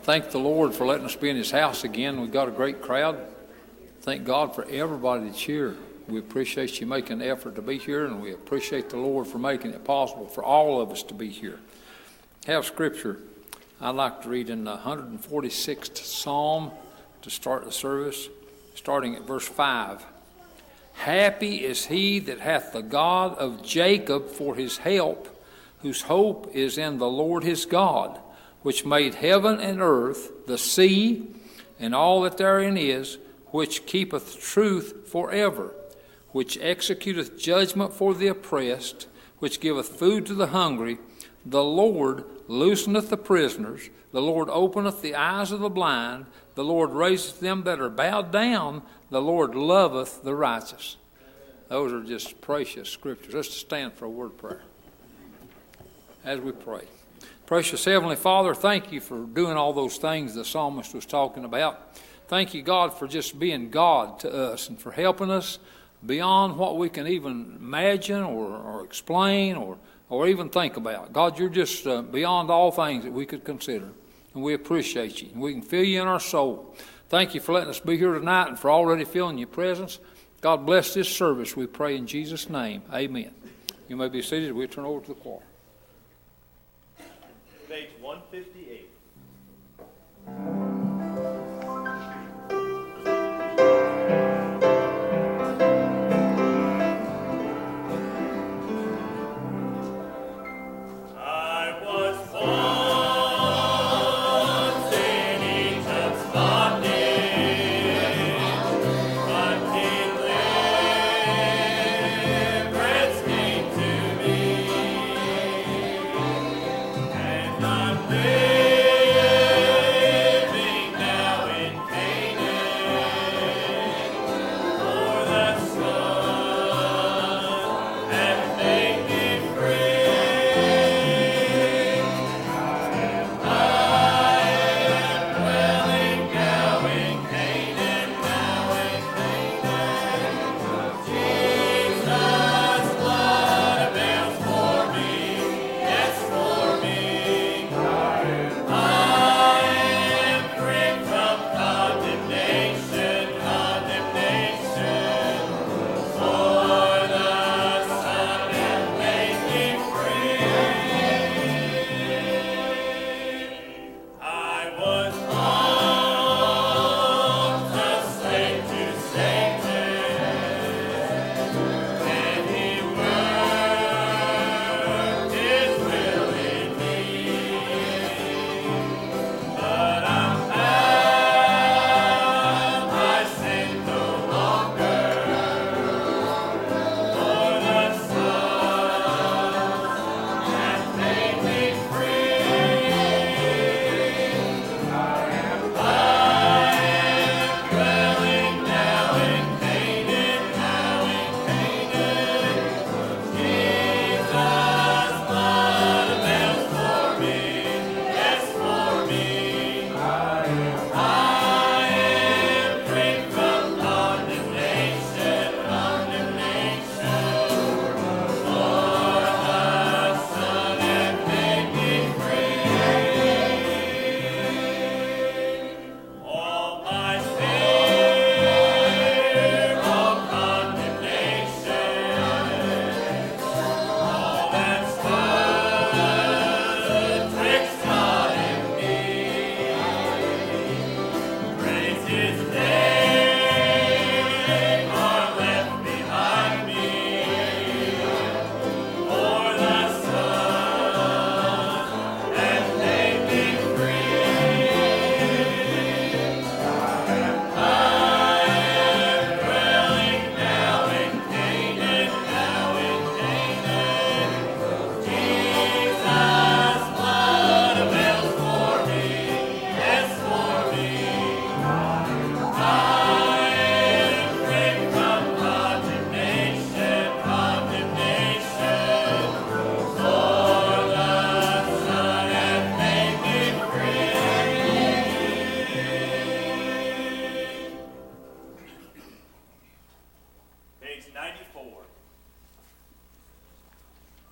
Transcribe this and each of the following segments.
Thank the Lord for letting us be in His house again. We've got a great crowd. Thank God for everybody that's here. We appreciate you making an effort to be here, and we appreciate the Lord for making it possible for all of us to be here. Have Scripture. I'd like to read in the 146th Psalm to start the service, starting at verse 5. Happy is he that hath the God of Jacob for his help, whose hope is in the Lord his God, which made heaven and earth, the sea, and all that therein is, which keepeth truth forever, which executeth judgment for the oppressed, which giveth food to the hungry. The Lord looseneth the prisoners. The Lord openeth the eyes of the blind. The Lord raiseth them that are bowed down. The Lord loveth the righteous. Those are just precious scriptures. Let's stand for a word of prayer as we pray. Precious Heavenly Father, thank you for doing all those things the psalmist was talking about. Thank you, God, for just being God to us and for helping us beyond what we can even imagine or explain or even think about. God, you're just beyond all things that we could consider, and we appreciate you. And we can feel you in our soul. Thank you for letting us be here tonight and for already feeling your presence. God bless this service, we pray in Jesus' name. Amen. You may be seated. We'll turn over to the choir. Page 158.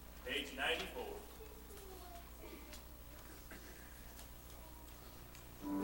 Page 94.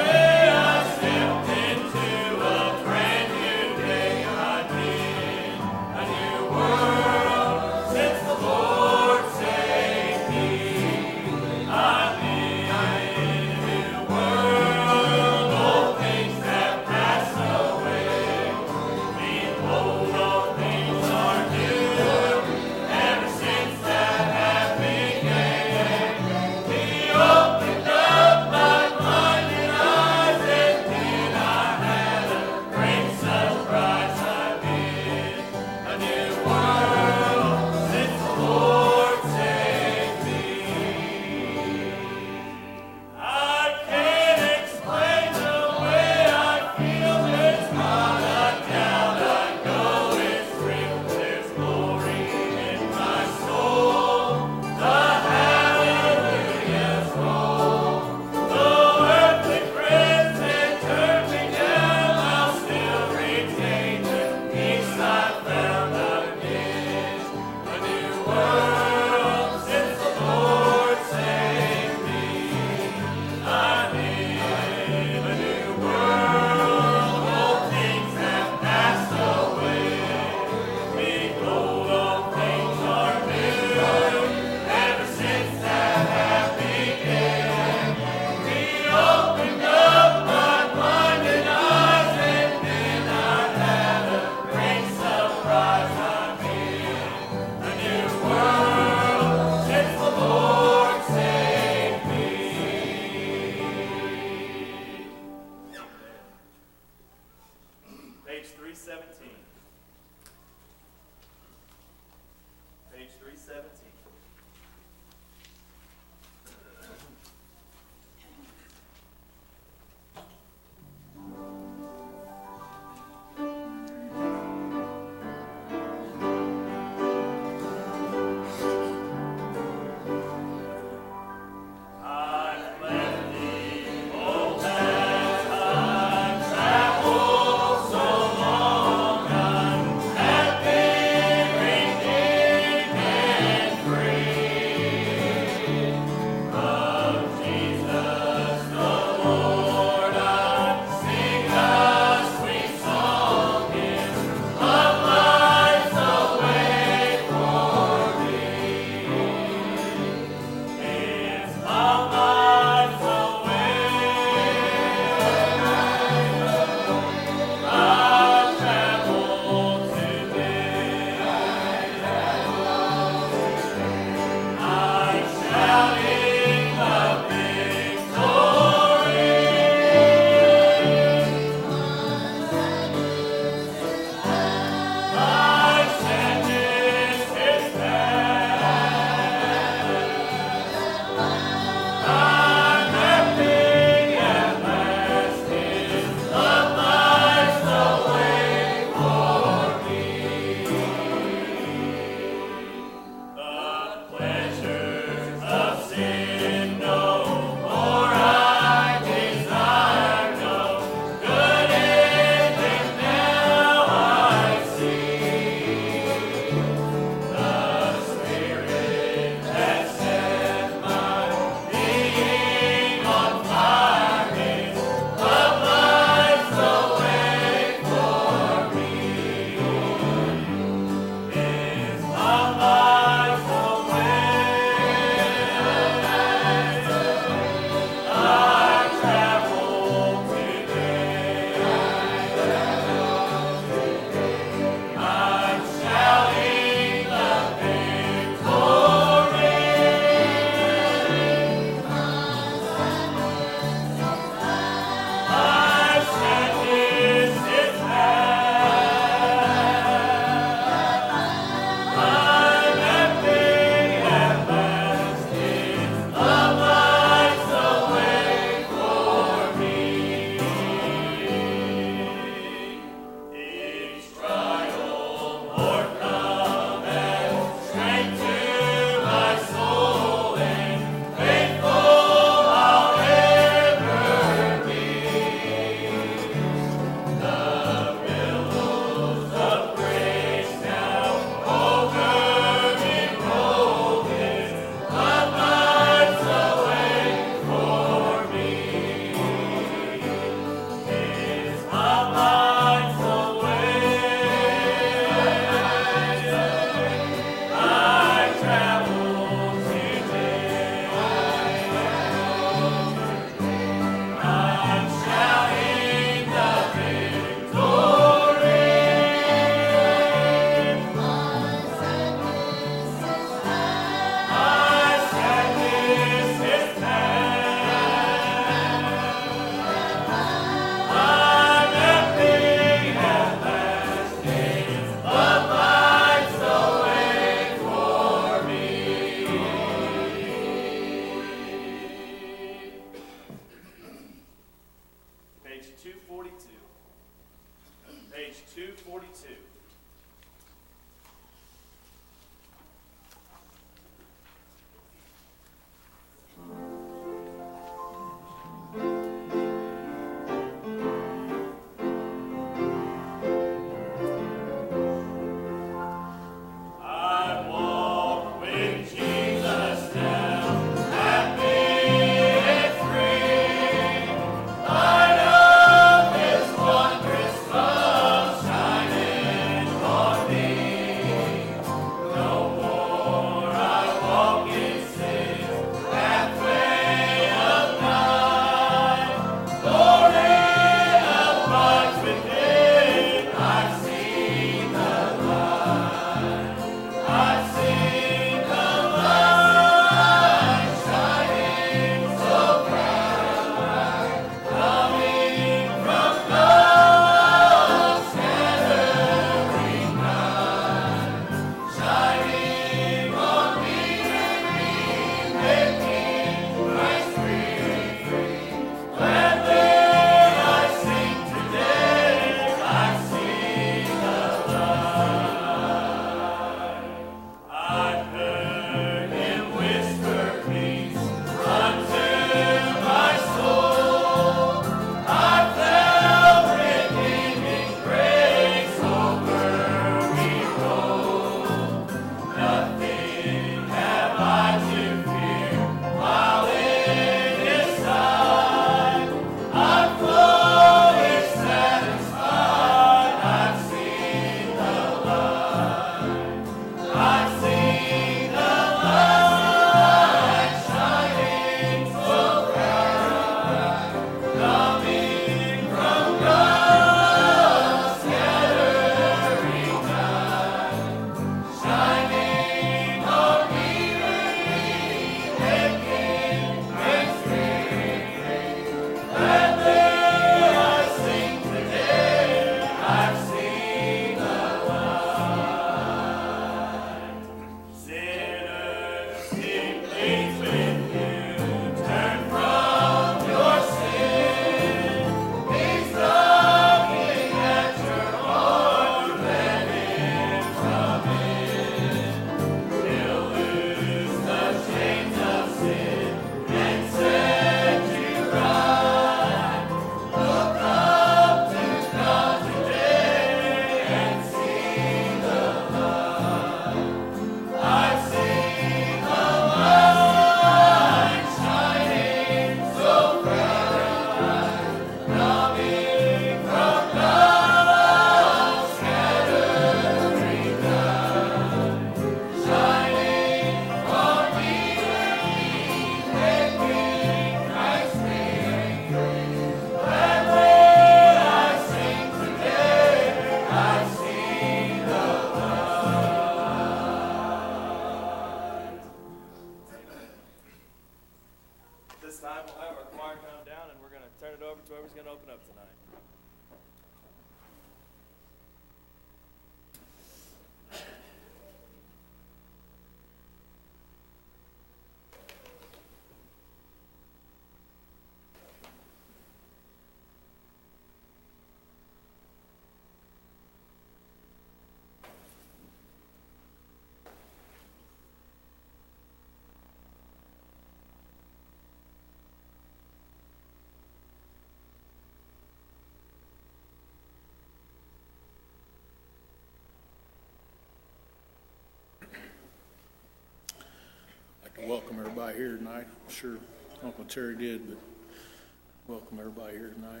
welcome everybody here tonight. I'm sure Uncle Terry did, but welcome everybody here tonight.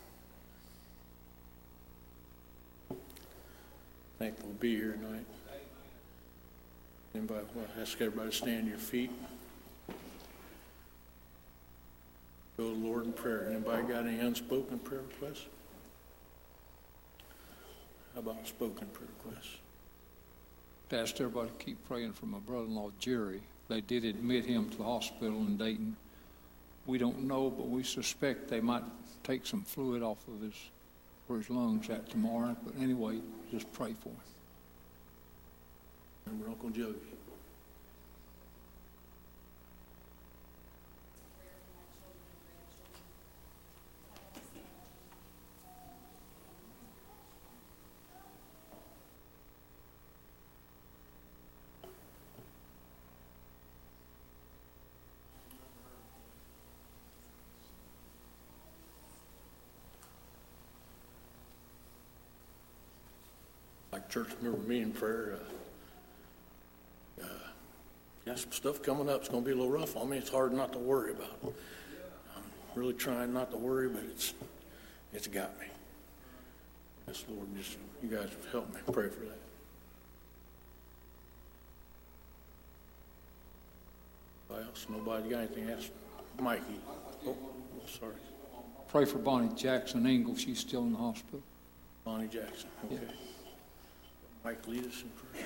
Thankful to be here tonight. Anybody, well, ask everybody to stand to your feet. Go to the Lord in prayer. Anybody got any unspoken prayer requests? How about spoken prayer requests? Asked everybody to keep praying for my brother-in-law, Jerry. They did admit him to the hospital in Dayton. We don't know, but we suspect they might take some fluid off of his lungs at tomorrow. But anyway, just pray for him. Remember Uncle Joey. Like church member meeting prayer, got some stuff coming up. It's going to be a little rough on me. It's hard not to worry about. I'm really trying not to worry, but it's got me. Yes, Lord, just you guys help me pray for that. Anybody else? Nobody got anything else? Mikey. Oh, sorry. Pray for Bonnie Jackson Engel. She's still in the hospital. Bonnie Jackson. Okay. Yeah. Mike, lead us in prayer.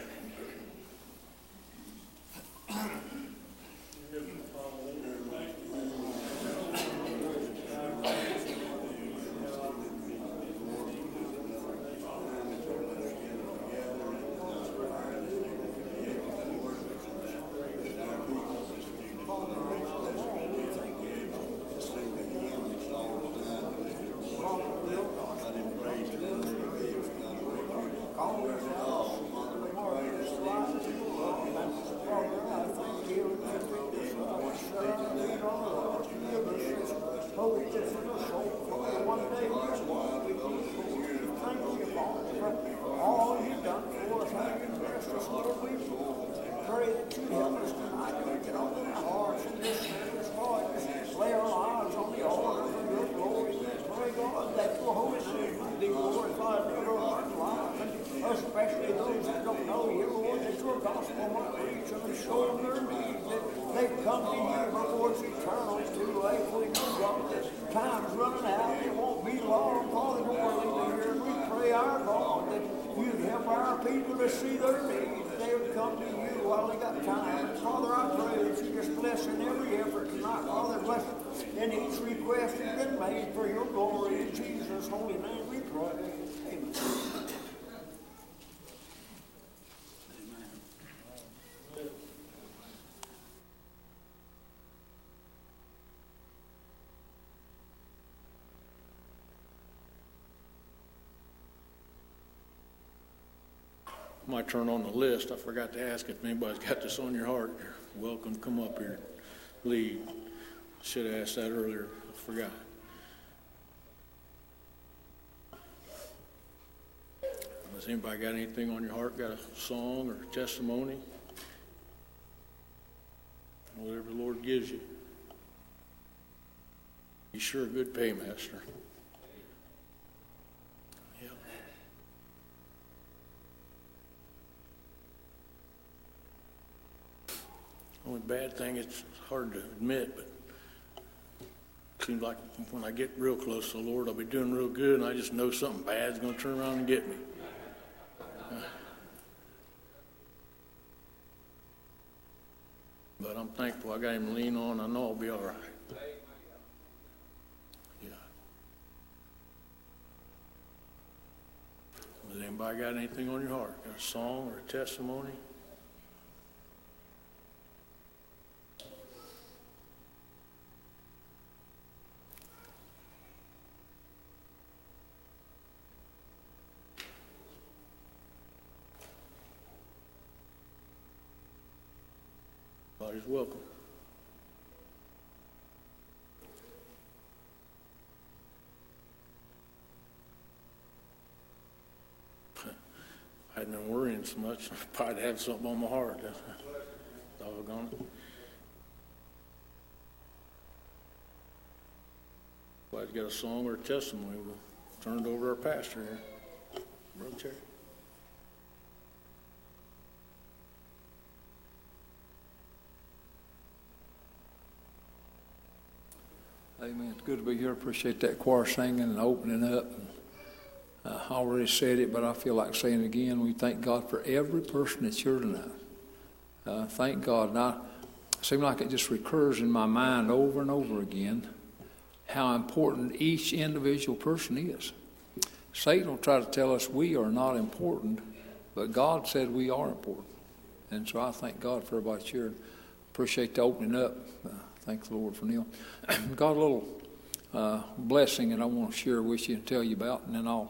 Especially those that don't know you, Lord, that your gospel might reach them and show them their need, that they've come to you before it's eternal, it's too late. We know, God, that time's running out, it won't be long, Father, Lord, leave here. We pray, our God, that you'd help our people to see their needs, they would come to you while they got time. And Father, I pray that you just bless in every effort tonight, Father, bless in each request that's been made for your glory. In Jesus' holy name we pray. Amen. Might turn on the list. I forgot to ask if anybody's got this on your heart. You're welcome to come up here, lead. Should have asked that earlier. I forgot. Has anybody got anything on your heart? Got a song or a testimony? Whatever the Lord gives you. He's sure a good paymaster. Yeah. Only bad thing, it's hard to admit, but it seems like when I get real close to the Lord, I'll be doing real good, and I just know something bad's going to turn around and get me. But I'm thankful I got him to lean on. I know I'll be all right. Yeah. Has anybody got anything on your heart? Got a song or a testimony? Everybody's welcome. If I hadn't been worrying so much, I'd probably have something on my heart. Doggone it. Anybody's got a song or a testimony, we'll turn it over to our pastor here. Brother Terry. Amen. It's good to be here. Appreciate that choir singing and opening up. I already said it, but I feel like saying it again. We thank God for every person that's here tonight. Thank God. Now, it seems like it just recurs in my mind over and over again how important each individual person is. Satan will try to tell us we are not important, but God said we are important. And so I thank God for everybody here. Appreciate the opening up. Thank the Lord for Neil. Got a little blessing that I want to share with you and tell you about, and then I'll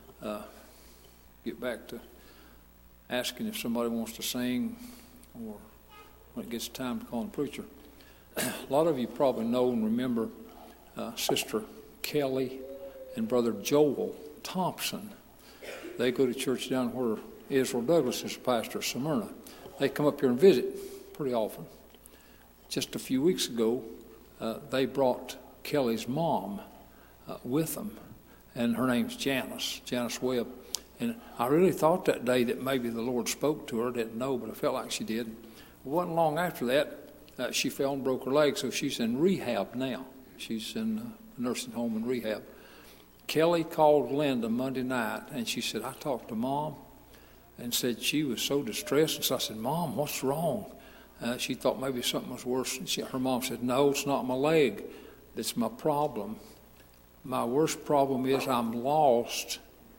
get back to asking if somebody wants to sing or when it gets time to call the preacher. A lot of you probably know and remember Sister Kelly and Brother Joel Thompson. They go to church down where Israel Douglas is pastor of Smyrna. They come up here and visit pretty often. Just a few weeks ago, they brought Kelly's mom with them, and her name's Janice Webb. And I really thought that day that maybe the Lord spoke to her. Didn't know, but I felt like she did. It wasn't long after that, she fell and broke her leg, so she's in rehab now. She's in a nursing home in rehab. Kelly called Linda Monday night, and she said, I talked to Mom, and said she was so distressed. And so I said, Mom, what's wrong? She thought maybe something was worse. And her mom said, no, it's not my leg. That's my problem. My worst problem is I'm lost,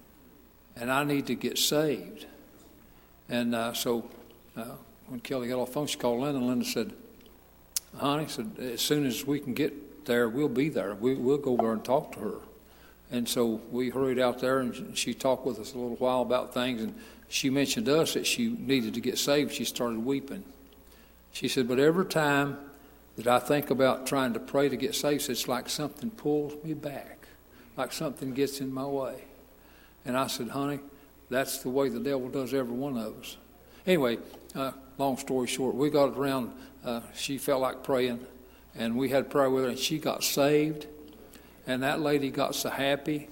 and I need to get saved. And so when Kelly got off the phone, she called Linda, and Linda said, honey, as soon as we can get there, we'll be there. We'll go there and talk to her. And so we hurried out there, and she talked with us a little while about things, and she mentioned to us that she needed to get saved. She started weeping. She said, but every time that I think about trying to pray to get saved, it's like something pulls me back, like something gets in my way. And I said, honey, that's the way the devil does every one of us. Anyway, long story short, we got around, she felt like praying, and we had prayer with her, and she got saved. And that lady got so happy,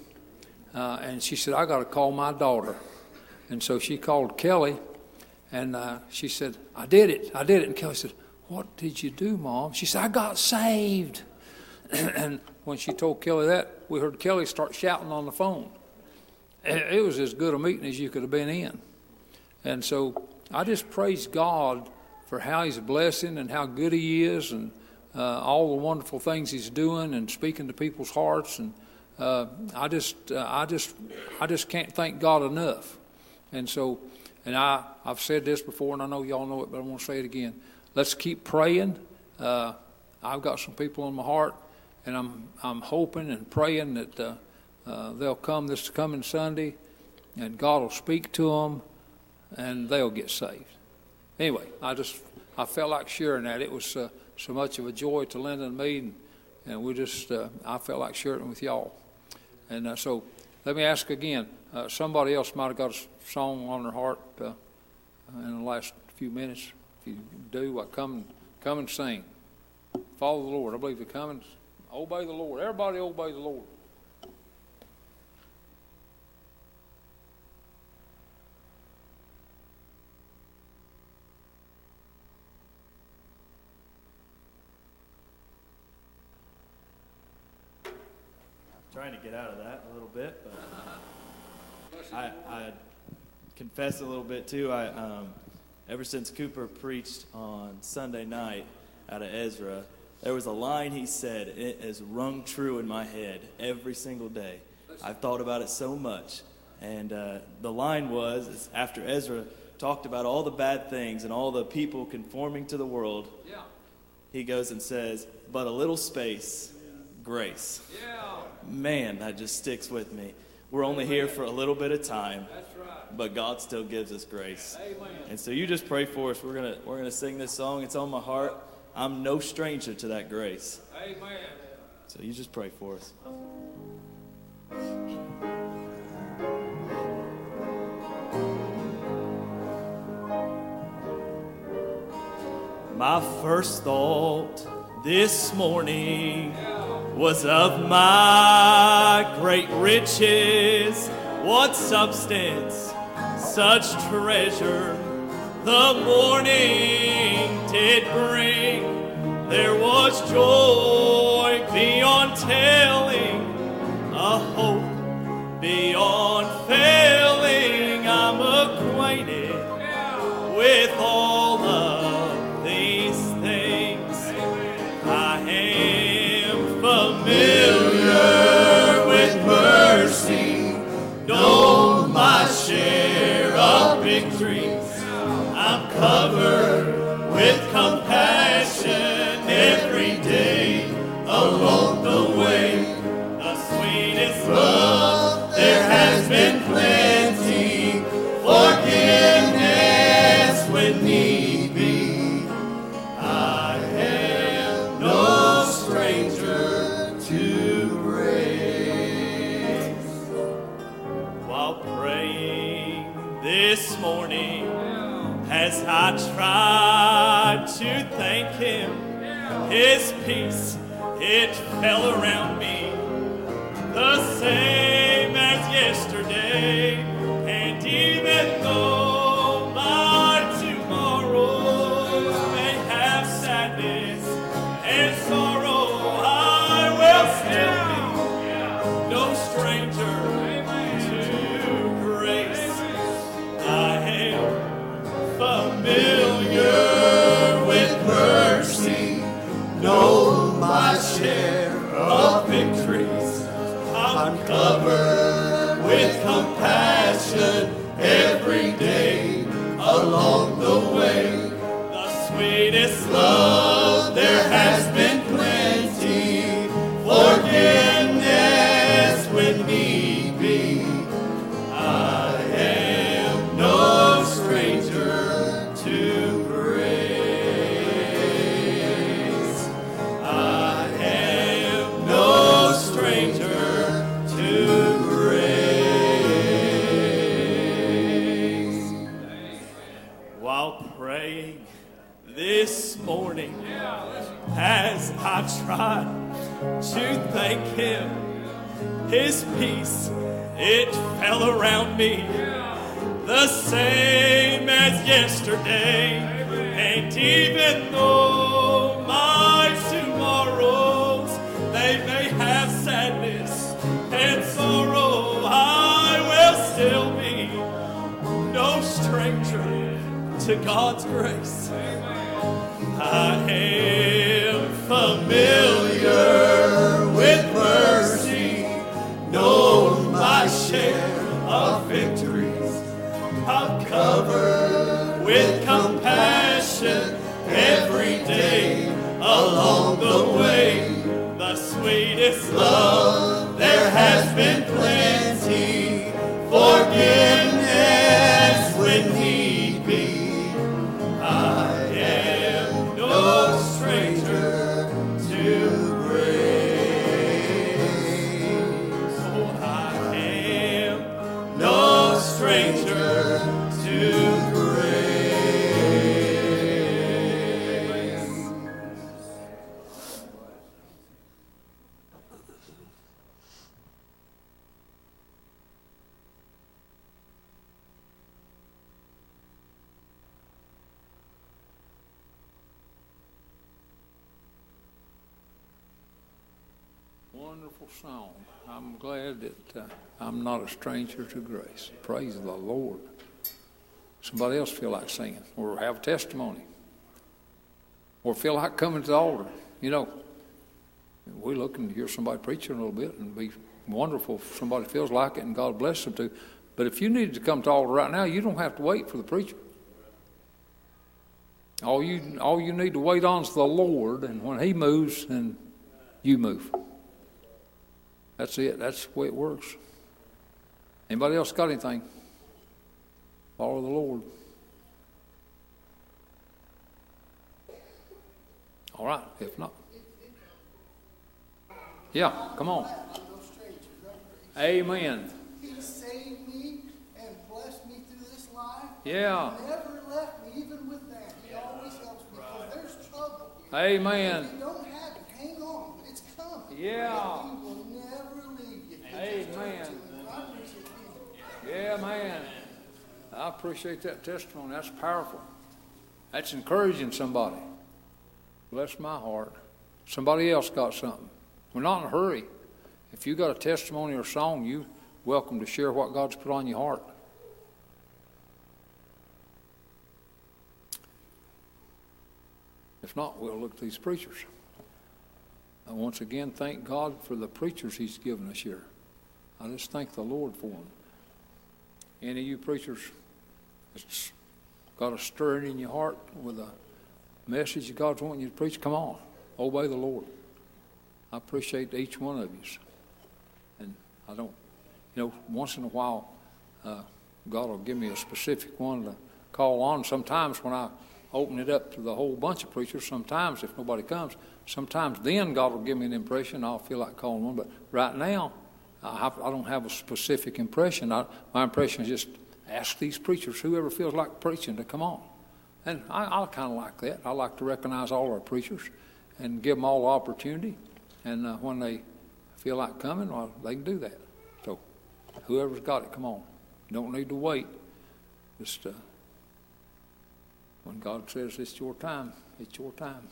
and she said, I got to call my daughter. And so she called Kelly, and she said, I did it. And Kelly said, what did you do, Mom? She said, I got saved. And when she told Kelly that, we heard Kelly start shouting on the phone. It was as good a meeting as you could have been in. And so I just praise God for how he's blessing and how good he is, and all the wonderful things he's doing and speaking to people's hearts. And I just can't thank God enough. And so, and I've said this before, and I know y'all know it, but I want to say it again. Let's keep praying. I've got some people on my heart, and I'm hoping and praying that they'll come this coming Sunday, and God will speak to them, and they'll get saved. Anyway, I felt like sharing that. It was so much of a joy to Linda and me, and I felt like sharing it with y'all. And so let me ask again, somebody else might have got a song on their heart in the last few minutes. If you do, come and sing. Follow the Lord. I believe to come and obey the Lord. Everybody obey the Lord. Trying to get out of that a little bit, but I confess a little bit too. Ever since Cooper preached on Sunday night out of Ezra, there was a line he said, it has rung true in my head every single day. I've thought about it so much. And the line was, after Ezra talked about all the bad things and all the people conforming to the world, he goes and says, but a little space, grace. Man, that just sticks with me. We're only here for a little bit of time, but God still gives us grace. And so you just pray for us. We're gonna sing this song. It's on my heart. I'm no stranger to that grace. Amen. So you just pray for us. My first thought this morning was of my great riches, what substance, such treasure the morning did bring. There was joy beyond telling, a hope beyond failing. I'm acquainted with all of these things. I am familiar with mercy, know my share of victories. I'm covered with compassion every day along the way. The sweetest love, there has been plenty, forgiveness when need be. I am no stranger to grace. While praying this morning, as I tried to thank Him, His peace, it fell around me, the same as yesterday. And even though my tomorrows may have sadness and sorrow, I will still be no stranger to grace. I am familiar with mercy, know my share of victories. I'm covered with compassion every day along the way. The sweetest love, there has been plenty, forgiveness when need be. I am no stranger to grace. I am no stranger to grace. While praying this morning, as I tried to thank Him, His peace, it fell around me, the same as yesterday. And even though my tomorrows, they may have sadness and sorrow, I will still be no stranger to God's grace. I am familiar with mercy, know my share of victories. I'm covered with compassion every day along the way. The sweetest love, there has been plenty, forgiveness when need be. I am no stranger to grace. Oh, I am no stranger to grace. Wonderful song. I'm glad that I'm not a stranger to grace. Praise the Lord. Somebody else feel like singing or have a testimony or feel like coming to the altar. You know, we're looking to hear somebody preaching a little bit, and it'd be wonderful if somebody feels like it and God bless them to. But if you needed to come to the altar right now, you don't have to wait for the preacher. All you need to wait on is the Lord, and when He moves, then you move. That's it. That's the way it works. Anybody else got anything? Follow the Lord. All right, if not. Yeah, come on. Amen. He saved me and blessed me through this life. Yeah. He never left me, even with that. He always helps me because there's trouble. Amen. If you don't have it, hang on. It's coming. Yeah. He will never leave you. Amen. Yeah, man. I appreciate that testimony. That's powerful. That's encouraging somebody. Bless my heart. Somebody else got something. We're not in a hurry. If you got a testimony or song, you're welcome to share what God's put on your heart. If not, we'll look at these preachers. I once again thank God for the preachers He's given us here. I just thank the Lord for them. Any of you preachers that's got a stirring in your heart with a message that God's wanting you to preach, come on, obey the Lord. I appreciate each one of you. And I don't, once in a while, God will give me a specific one to call on. Sometimes when I open it up to the whole bunch of preachers, sometimes if nobody comes, sometimes then God will give me an impression. I'll feel like calling one. But right now, I don't have a specific impression. My impression is just ask these preachers, whoever feels like preaching, to come on. And I kind of like that. I like to recognize all our preachers and give them all the opportunity. And when they feel like coming, well, they can do that. So whoever's got it, come on. You don't need to wait. Just when God says it's your time, it's your time.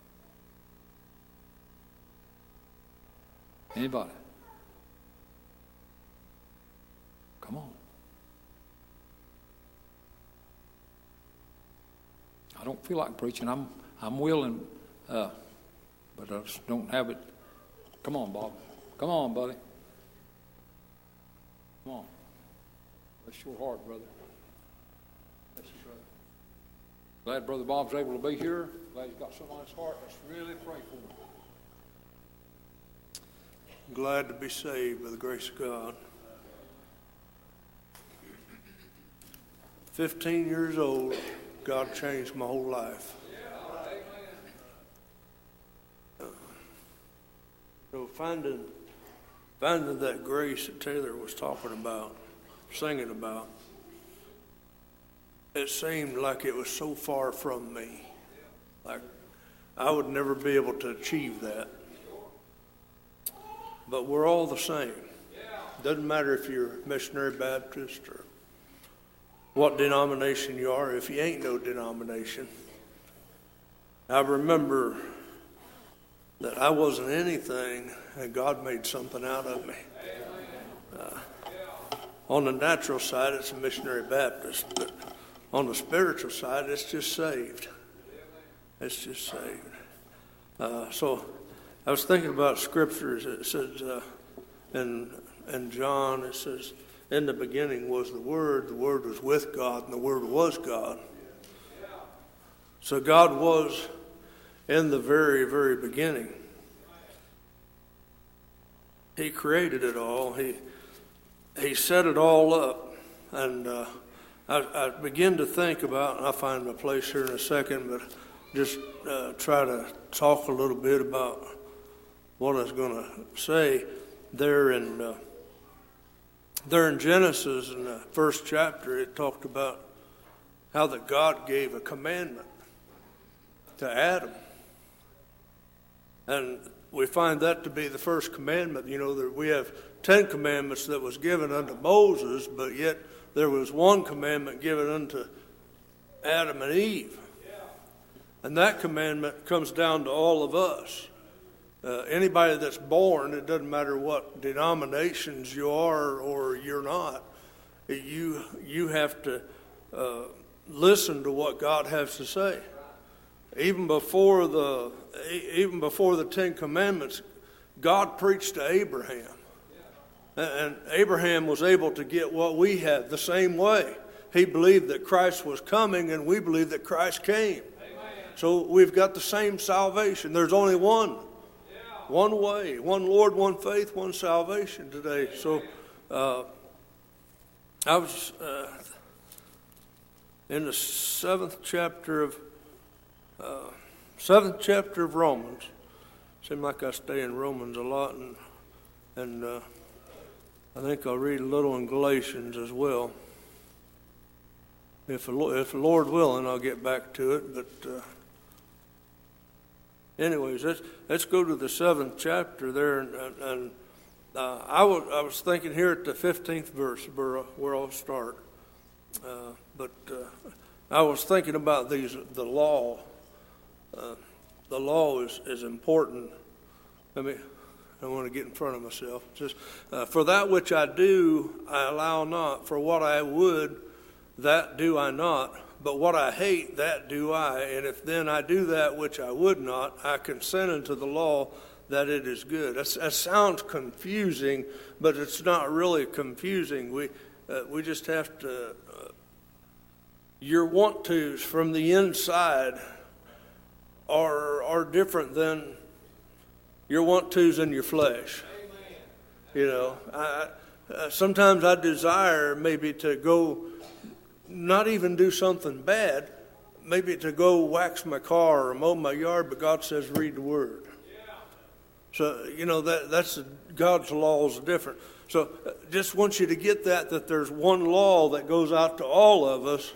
Anybody? Come on. I don't feel like preaching. I'm willing, but I just don't have it. Come on, Bob. Come on, buddy. Come on. Bless your heart, brother. Bless you, brother. Glad Brother Bob's able to be here. Glad he's got something on his heart. Let's really pray for him. Glad to be saved by the grace of God. 15 years old, God changed my whole life. So finding that grace that Taylor was talking about, singing about, it seemed like it was so far from me. Like I would never be able to achieve that. But we're all the same. Doesn't matter if you're missionary Baptist or what denomination you are, if you ain't no denomination. I remember that I wasn't anything and God made something out of me. On the natural side, it's a missionary Baptist, but on the spiritual side, it's just saved. It's just saved. So I was thinking about scriptures. It says in John, it says, in the beginning was the Word was with God, and the Word was God. So God was in the very, very beginning. He created it all. He set it all up. And I begin to think about, and I'll find my place here in a second, but just try to talk a little bit about what I was going to say there in Genesis, in the first chapter. It talked about how that God gave a commandment to Adam. And we find that to be the first commandment. That we have 10 commandments that was given unto Moses, but yet there was one commandment given unto Adam and Eve. And that commandment comes down to all of us. Anybody that's born, it doesn't matter what denominations you are or you're not, you have to listen to what God has to say. Even before the 10 Commandments, God preached to Abraham. And Abraham was able to get what we have the same way. He believed that Christ was coming, and we believe that Christ came. So we've got the same salvation. There's only one way, one Lord, one faith, one salvation today. So I was in the seventh chapter of Romans. Seems like I stay in Romans a lot, and I think I'll read a little in Galatians as well. If the Lord willing, I'll get back to it. But anyways, let's go to the 7th chapter there, and I was thinking here at the 15th verse where I'll start, but I was thinking about the law. The law is important. I don't want to get in front of myself. Just for that which I do, I allow not. For what I would, that do I not. But what I hate, that do I. And if then I do that which I would not, I consent unto the law that it is good. That sounds confusing, but it's not really confusing. We just have to. Your want tos from the inside are different than your want tos in your flesh. You know, sometimes I desire maybe to go, not even do something bad, maybe to go wax my car or mow my yard, but God says read the Word. So, you know, that's God's laws are different. So just want you to get that there's one law that goes out to all of us,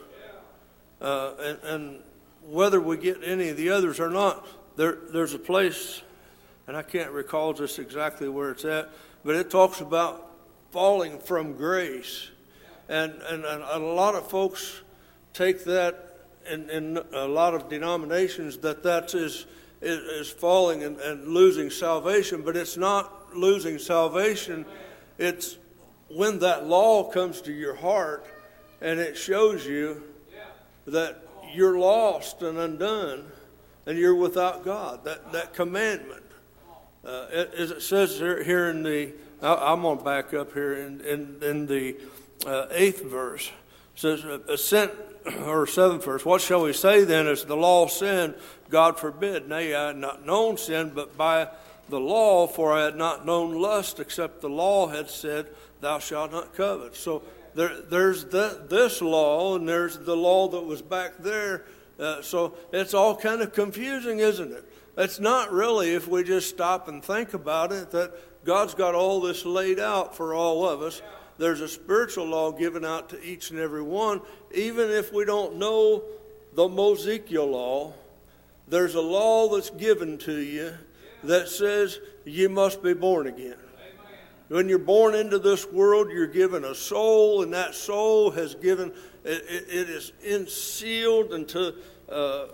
and whether we get any of the others or not, there's a place, and I can't recall just exactly where it's at, but it talks about falling from grace. And a lot of folks take that in a lot of denominations that is falling and losing salvation, but it's not losing salvation. It's when that law comes to your heart and it shows you that you're lost and undone and you're without God. That commandment, as it says here in the, I'm going to back up here in the 8th verse. It says, or 7th verse, what shall we say then? Is the law sin? God forbid. Nay, I had not known sin, but by the law, for I had not known lust, except the law had said, thou shalt not covet. So there's this law, and there's the law that was back there. So it's all kind of confusing, isn't it? It's not really, if we just stop and think about it, that God's got all this laid out for all of us. There's a spiritual law given out to each and every one. Even if we don't know the Mosaical law, there's a law that's given to you that says you must be born again. When you're born into this world, you're given a soul, and that soul has given, it is sealed into a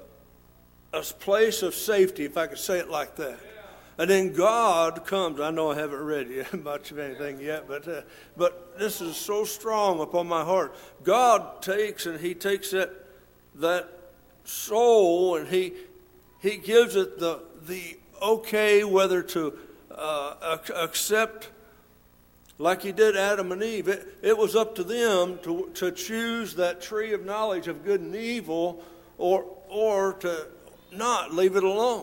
place of safety, if I could say it like that. And then God comes. I know I haven't read yet much of anything yet, but this is so strong upon my heart. God takes that soul, and he gives it the okay whether to accept, like he did Adam and Eve. It was up to them to choose that tree of knowledge of good and evil, or to not leave it alone.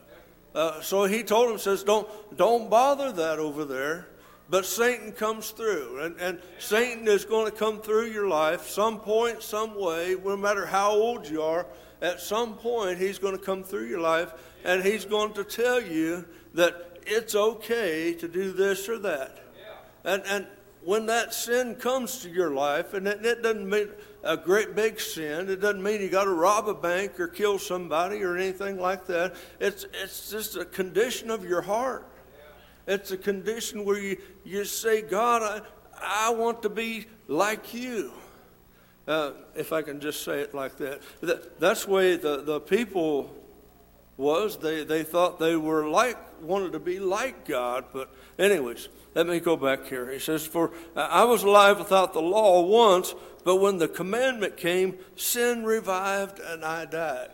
So he told him, says, don't bother that over there. But Satan comes through, and Satan is going to come through your life some point, some way, no matter how old you are. At some point, he's going to come through your life, and he's going to tell you that it's okay to do this or that. And when that sin comes to your life, and it doesn't mean a great big sin, it doesn't mean you got to rob a bank or kill somebody or anything like that. It's just a condition of your heart. It's a condition where you say, God, I want to be like you. If I can just say it like that. That's the way the people was. They thought they were wanted to be like God. But anyways, let me go back here. He says, for I was alive without the law once, but when the commandment came, sin revived and I died.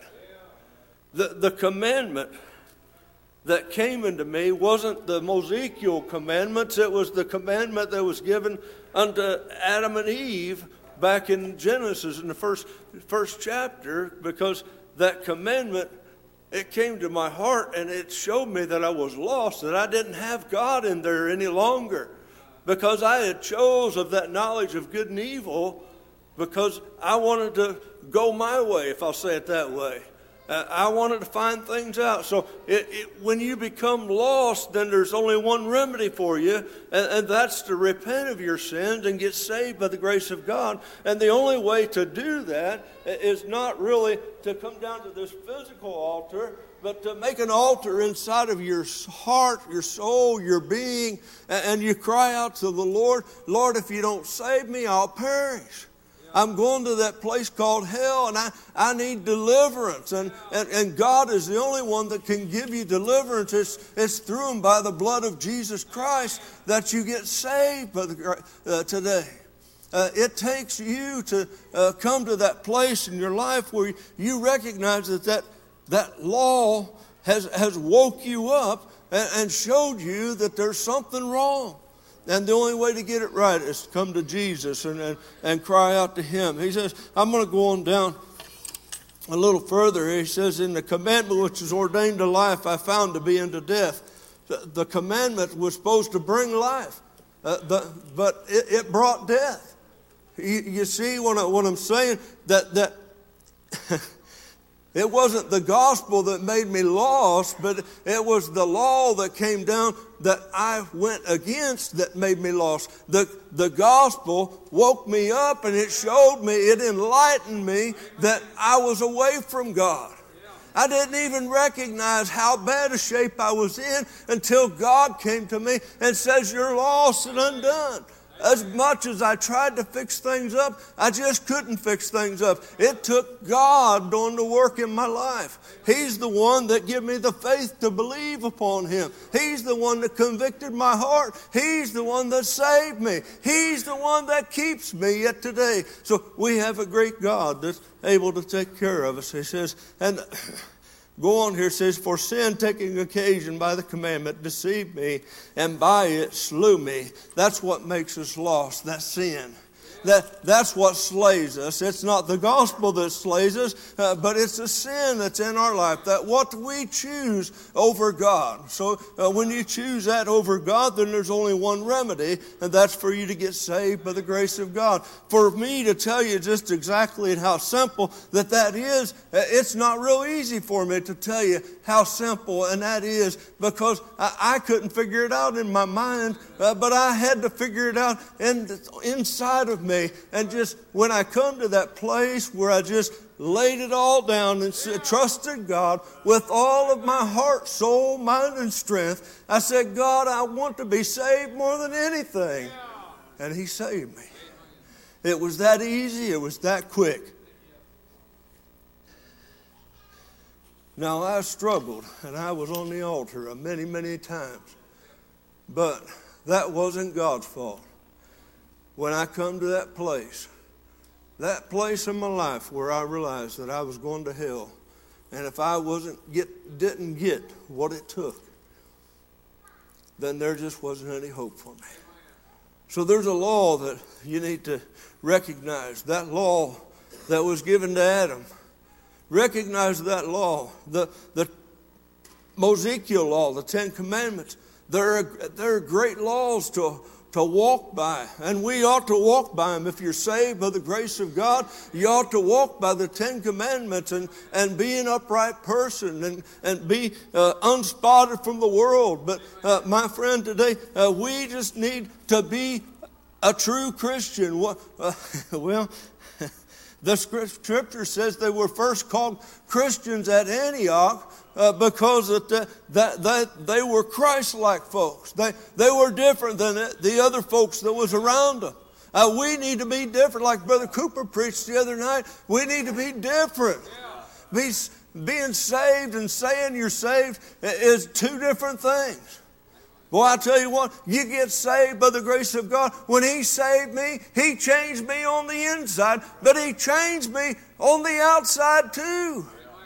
The commandment that came into me wasn't the Mosaical commandments. It was the commandment that was given unto Adam and Eve back in Genesis in the first chapter, because that commandment, it came to my heart and it showed me that I was lost, that I didn't have God in there any longer, because I had chose of that knowledge of good and evil, because I wanted to go my way, if I'll say it that way. I wanted to find things out. So when you become lost, then there's only one remedy for you, and that's to repent of your sins and get saved by the grace of God. And the only way to do that is not really to come down to this physical altar, but to make an altar inside of your heart, your soul, your being, and you cry out to the Lord, Lord, if you don't save me, I'll perish. I'm going to that place called hell, and I need deliverance. And God is the only one that can give you deliverance. It's through Him, by the blood of Jesus Christ, that you get saved today. It takes you to come to that place in your life where you recognize that law has woke you up and showed you that there's something wrong. And the only way to get it right is to come to Jesus and cry out to Him. He says, I'm going to go on down a little further. He says, in the commandment which is ordained to life, I found to be unto death. The commandment was supposed to bring life, but it brought death. You see what I'm saying? That it wasn't the gospel that made me lost, but it was the law that came down that I went against that made me lost. The gospel woke me up, and it showed me, it enlightened me that I was away from God. I didn't even recognize how bad a shape I was in until God came to me and says, you're lost and undone. As much as I tried to fix things up, I just couldn't fix things up. It took God doing the work in my life. He's the one that gave me the faith to believe upon Him. He's the one that convicted my heart. He's the one that saved me. He's the one that keeps me yet today. So we have a great God that's able to take care of us. He says, and go on here, it says, for sin taking occasion by the commandment deceived me, and by it slew me. That's what makes us lost, that sin. That's what slays us. It's not the gospel that slays us, but it's the sin that's in our life, that what we choose over God. So when you choose that over God, then there's only one remedy, and that's for you to get saved by the grace of God. For me to tell you just exactly how simple that is, it's not real easy for me to tell you how simple and that is, because I couldn't figure it out in my mind, but I had to figure it out inside of me. And just when I come to that place where I just laid it all down and trusted God with all of my heart, soul, mind, and strength, I said, God, I want to be saved more than anything. And He saved me. It was that easy. It was that quick. Now, I struggled, and I was on the altar many, many times. But that wasn't God's fault. When I come to that place in my life where I realized that I was going to hell, and if I didn't get what it took, then there just wasn't any hope for me. So there's a law that you need to recognize. That law that was given to Adam. Recognize that law. The Mosaic law, the Ten Commandments. They're great laws to walk by, and we ought to walk by them. If you're saved by the grace of God, you ought to walk by the Ten Commandments and be an upright person and be unspotted from the world. But my friend, today we just need to be a true Christian. Well, the Scripture says they were first called Christians at Antioch because they were Christ-like folks. They were different than the other folks that was around them. We need to be different. Like Brother Cooper preached the other night, we need to be different. Being saved and saying you're saved is two different things. Boy, I tell you what, you get saved by the grace of God. When He saved me, He changed me on the inside, but He changed me on the outside too.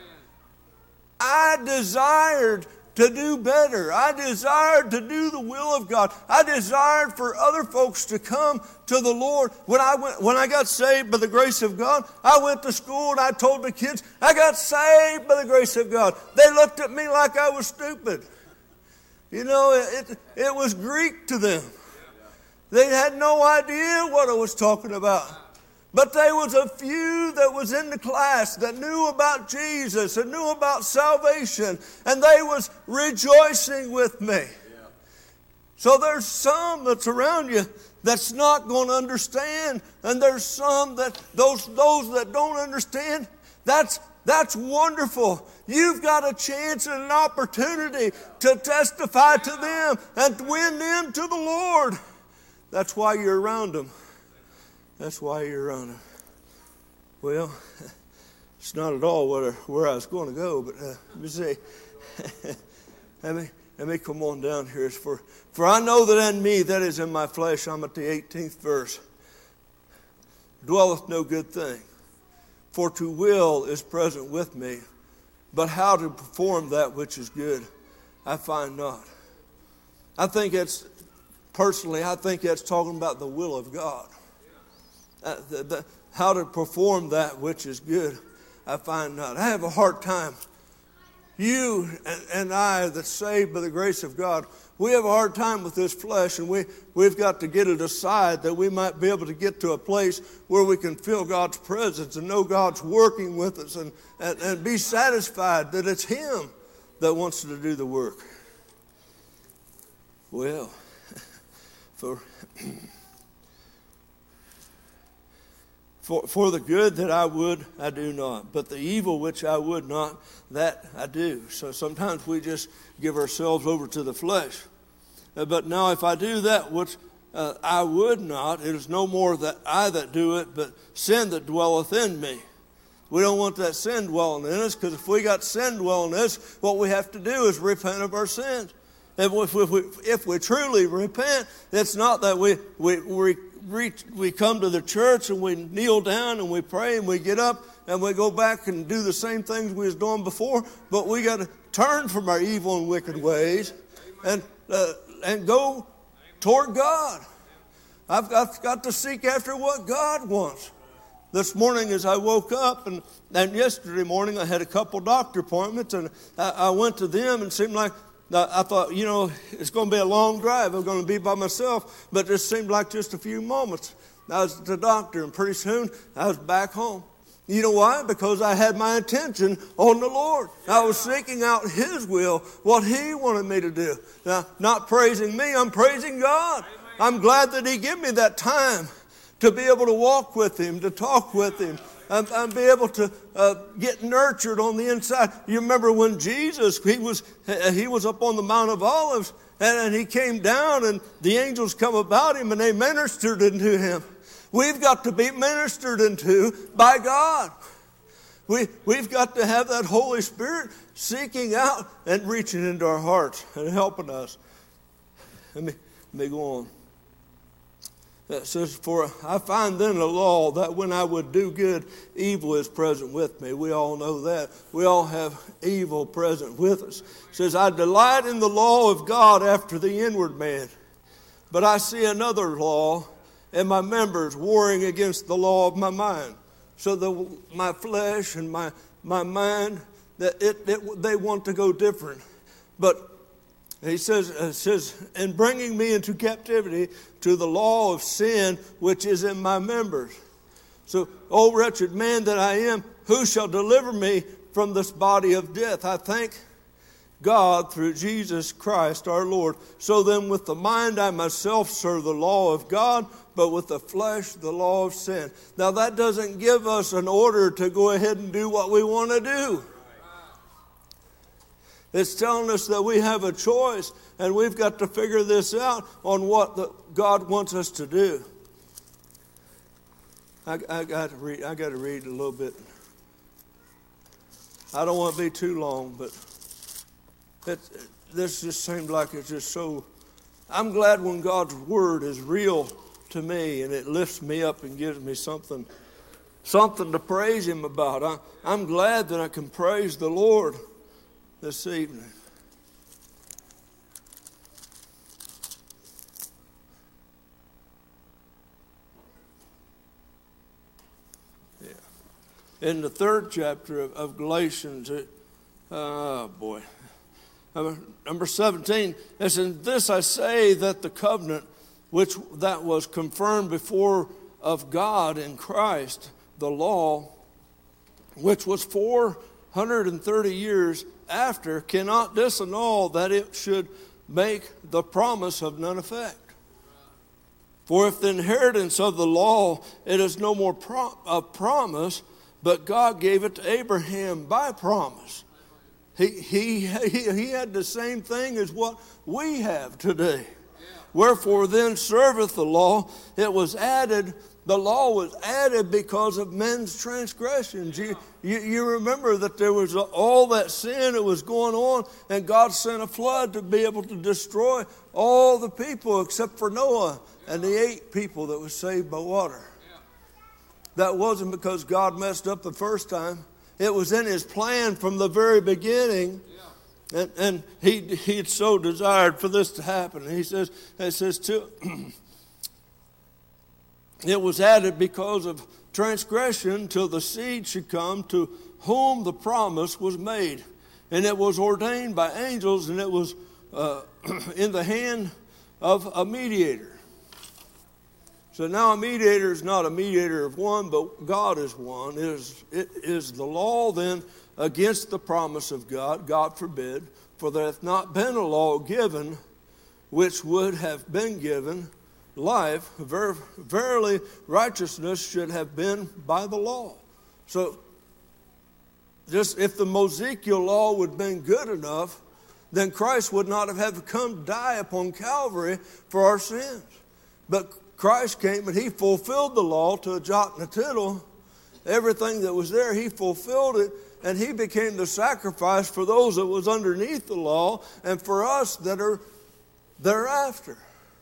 I desired to do better. I desired to do the will of God. I desired for other folks to come to the Lord. When I got saved by the grace of God, I went to school and I told the kids, I got saved by the grace of God. They looked at me like I was stupid. You know, it was Greek to them. They had no idea what I was talking about. But there was a few that was in the class that knew about Jesus and knew about salvation, and they was rejoicing with me. So there's some that's around you that's not going to understand, and there's some that those that don't understand. That's wonderful. You've got a chance and an opportunity to testify to them and to win them to the Lord. That's why you're around them. That's why you're around them. Well, it's not at all where I was going to go, but let me see. Let me come on down here. For I know that in me, that is in my flesh, I'm at the 18th verse, dwelleth no good thing. For to will is present with me, but how to perform that which is good, I find not. I think that's talking about the will of God. How to perform that which is good, I find not. I have a hard time. You and I that's saved by the grace of God, we have a hard time with this flesh, and we've got to get it aside that we might be able to get to a place where we can feel God's presence and know God's working with us and be satisfied that it's Him that wants to do the work. Well, For the good that I would, I do not. But the evil which I would not, that I do. So sometimes we just give ourselves over to the flesh. But now if I do that which I would not, it is no more that I that do it, but sin that dwelleth in me. We don't want that sin dwelling in us, because if we got sin dwelling in us, what we have to do is repent of our sins. And if we truly repent, it's not that we come to the church and we kneel down and we pray and we get up and we go back and do the same things we was doing before, but we got to turn from our evil and wicked ways and go toward God. I've got to seek after what God wants. This morning as I woke up, and yesterday morning I had a couple doctor appointments, and I went to them, and it seemed like I thought, it's going to be a long drive. I'm going to be by myself. But it seemed like just a few moments. I was at the doctor, and pretty soon I was back home. You know why? Because I had my attention on the Lord. I was seeking out His will, what He wanted me to do. Now, not praising me, I'm praising God. I'm glad that He gave me that time to be able to walk with Him, to talk with Him, and be able to get nurtured on the inside. You remember when Jesus, he was up on the Mount of Olives, and He came down, and the angels come about Him, and they ministered into Him. We've got to be ministered into by God. We've got to have that Holy Spirit seeking out and reaching into our hearts and helping us. Let me go on. It says, for I find then a law that when I would do good, evil is present with me. We all know that. We all have evil present with us. It says, I delight in the law of God after the inward man. But I see another law in my members warring against the law of my mind. So my flesh and my mind, they want to go different. But it says, in bringing me into captivity to the law of sin which is in my members. So, O wretched man that I am, who shall deliver me from this body of death? I thank God through Jesus Christ our Lord. So then with the mind I myself serve the law of God, but with the flesh the law of sin. Now that doesn't give us an order to go ahead and do what we want to do. It's telling us that we have a choice, and we've got to figure this out on what God wants us to do. I got to read a little bit. I don't want to be too long, but this just seemed like it's just so. I'm glad when God's word is real to me, and it lifts me up and gives me something to praise Him about. I'm glad that I can praise the Lord this evening. Yeah. In the 3rd chapter of Galatians, number 17, it says, this I say that the covenant that was confirmed before of God in Christ, the law, which was 430 years after, cannot disannul that it should make the promise of none effect. For if the inheritance of the law, it is no more a promise, but God gave it to Abraham by promise. He had the same thing as what we have today. Wherefore then serveth the law. It was added, the law was added because of men's transgressions. You remember that there was all that sin that was going on, and God sent a flood to be able to destroy all the people except for Noah and the 8 people that was saved by water. That wasn't because God messed up the first time. It was in His plan from the very beginning. And he had so desired for this to happen. And it says too, it was added because of transgression till the seed should come to whom the promise was made. And it was ordained by angels, and it was in the hand of a mediator. So now a mediator is not a mediator of one, but God is one. It is the law then against the promise of God? God forbid. For there hath not been a law given which would have been given life. Verily righteousness should have been by the law. So just if the Mosaical law would have been good enough, then Christ would not have had to come to die upon Calvary for our sins. But Christ came and He fulfilled the law to a jot and a tittle. Everything that was there, He fulfilled it, and He became the sacrifice for those that was underneath the law and for us that are thereafter.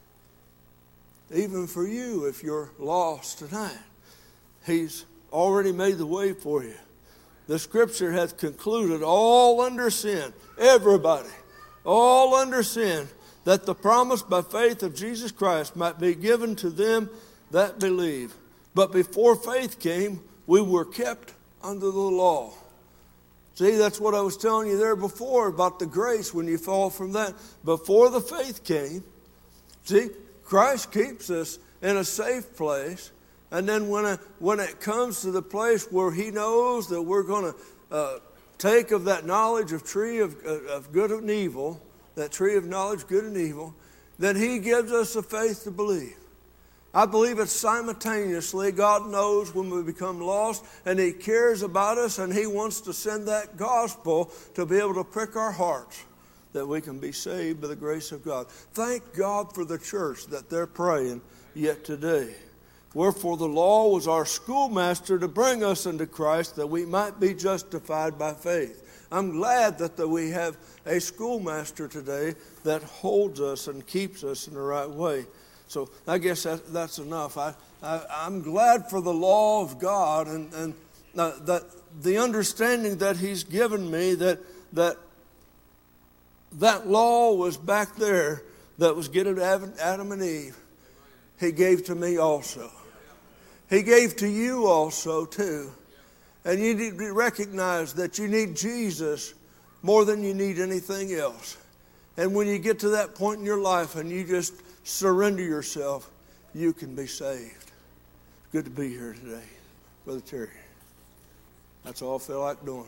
Even for you, if you're lost tonight, He's already made the way for you. The Scripture hath concluded all under sin, everybody, all under sin, that the promise by faith of Jesus Christ might be given to them that believe. But before faith came, we were kept under the law. See, that's what I was telling you there before about the grace when you fall from that. Before the faith came, see, Christ keeps us in a safe place. And then when it comes to the place where He knows that we're going to take of that knowledge of tree of good and evil, that tree of knowledge, good and evil, then He gives us the faith to believe. I believe it's simultaneously. God knows when we become lost, and He cares about us, and He wants to send that gospel to be able to prick our hearts that we can be saved by the grace of God. Thank God for the church that they're praying yet today. Wherefore the law was our schoolmaster to bring us into Christ, that we might be justified by faith. I'm glad that we have a schoolmaster today that holds us and keeps us in the right way. So I guess that's enough. I'm glad for the law of God and that the understanding that He's given me that law was back there that was given to Adam and Eve. He gave to me also. He gave to you also too. And you need to recognize that you need Jesus more than you need anything else. And when you get to that point in your life and you just surrender yourself, you can be saved. Good to be here today, Brother Terry. That's all I feel like doing.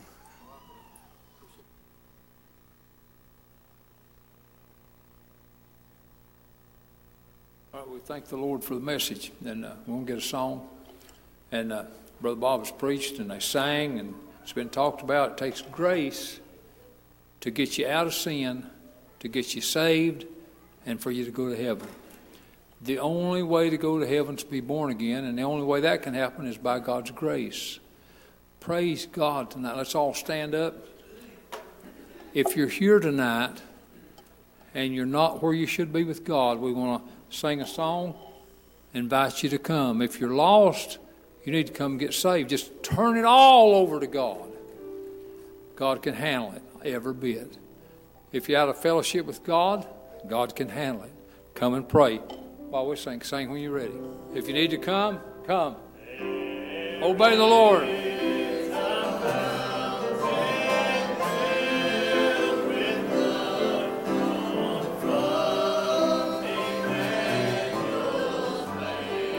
All right, we thank the Lord for the message. And we're going to get a song. And Brother Bob has preached, and they sang, and it's been talked about. It takes grace to get you out of sin, to get you saved, and for you to go to heaven. The only way to go to heaven is to be born again, and the only way that can happen is by God's grace. Praise God tonight. Let's all stand up. If you're here tonight and you're not where you should be with God, we want to sing a song, invite you to come. If you're lost, you need to come get saved. Just turn it all over to God. God can handle it every bit. If you're out of fellowship with God, God can handle it. Come and pray while we sing. Sing when you're ready. If you need to come, come. Obey the Lord.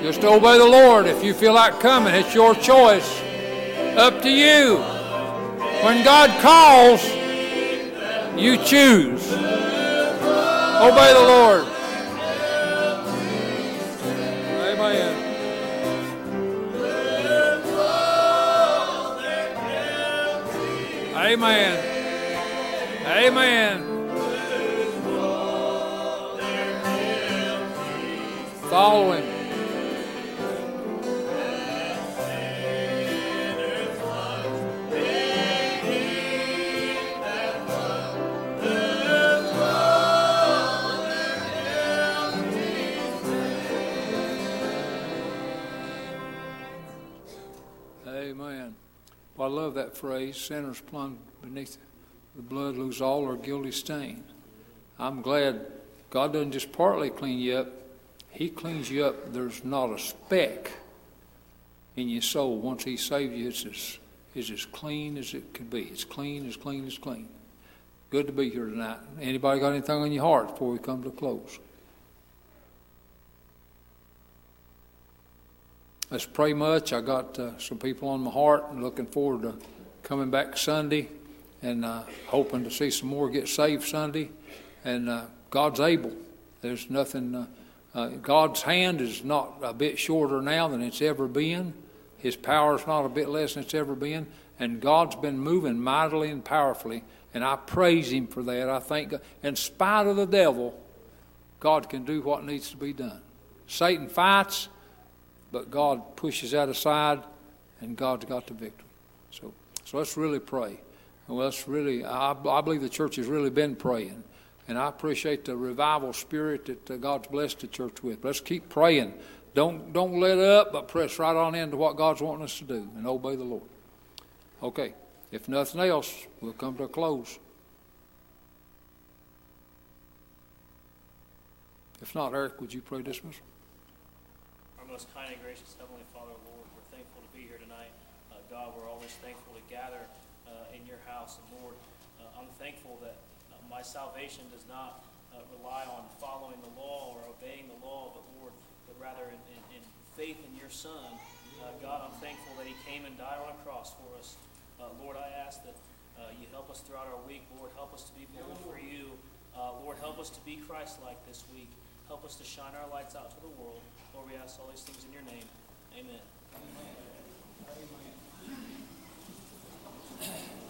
Just obey the Lord. If you feel like coming, it's your choice. Up to you. When God calls, you choose. Obey the Lord. Amen. Amen. Amen. Follow Him. Amen. Well, I love that phrase, sinners plunged beneath the blood lose all their guilty stain. I'm glad God doesn't just partly clean you up. He cleans you up. There's not a speck in your soul. Once He saved you, it's as clean as it could be. It's clean, as clean as clean. Good to be here tonight. Anybody got anything on your heart before we come to a close? Let's pray much. I got some people on my heart and looking forward to coming back Sunday and hoping to see some more get saved Sunday. And God's able. There's nothing... God's hand is not a bit shorter now than it's ever been. His power is not a bit less than it's ever been. And God's been moving mightily and powerfully. And I praise Him for that. I think God, in spite of the devil, God can do what needs to be done. Satan fights, but God pushes that aside, and God's got the victory. So let's really pray. And let's really, I believe the church has really been praying. And I appreciate the revival spirit that God's blessed the church with. Let's keep praying. Don't let up, but press right on into what God's wanting us to do and obey the Lord. Okay, if nothing else, we'll come to a close. If not, Eric, would you pray dismissal? Our most kind and gracious Heavenly Father, Lord, we're thankful to be here tonight. God, we're always thankful to gather in your house. And Lord, I'm thankful that my salvation does not rely on following the law or obeying the law, but Lord, but rather in faith in your Son. God, I'm thankful that He came and died on a cross for us. Lord, I ask that you help us throughout our week. Lord, help us to be bold for you. Lord, help us to be Christ-like this week. Help us to shine our lights out to the world. Lord, we ask all these things in your name. Amen. Amen. Amen.